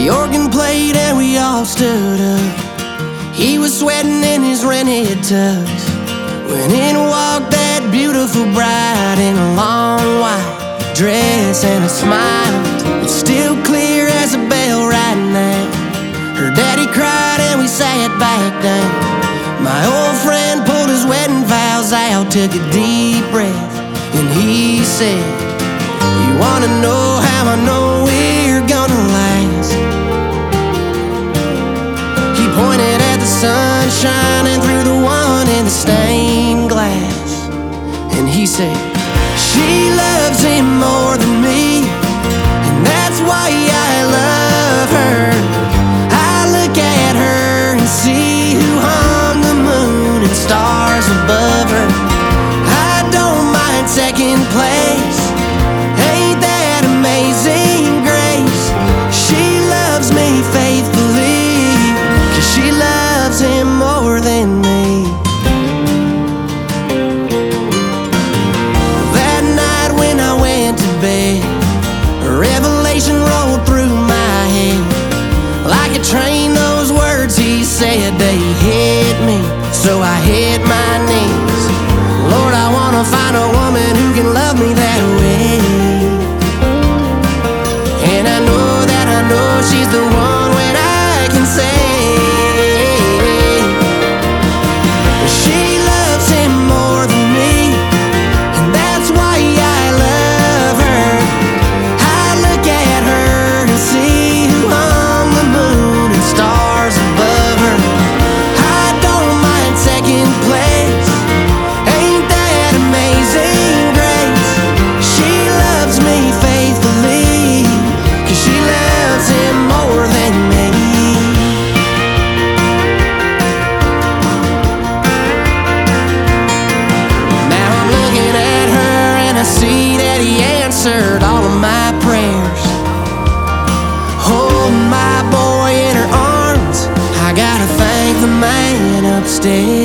The organ played and we all stood up. He was sweating in his rented tux when in walked that beautiful bride in a long white dress and a smile that's still clear as a bell right now. Her daddy cried and we sat back down. My old friend pulled his wedding vows out, took a deep breath, and he said, "You wanna know how I know we're gonna last?" He pointed at the sun shining through the one in the stained glass, and he said, "She loves him more than me, and that's why I love her. I look at her and see who hung the moon and stars above her. I don't mind second place. Ain't that amazing grace? She loves me faithfully, 'cause she loves him more than me." That night when I went to bed, a revelation rolled through my head. Like a train, those words he said, they hit me, so I hit my knees. Lord, I wanna find a woman who can love me that way. And I know she's the one when I can say she loves him more than me, and that's why I love her. I look at her and see who hung the moon and stars above her. I don't mind second place. Ain't that amazing grace? She loves me faithfully, 'cause she loves him more than me. Now I'm looking at her and I see that he answered all of my prayers. Holding my boy in her arms, I gotta thank the man upstairs.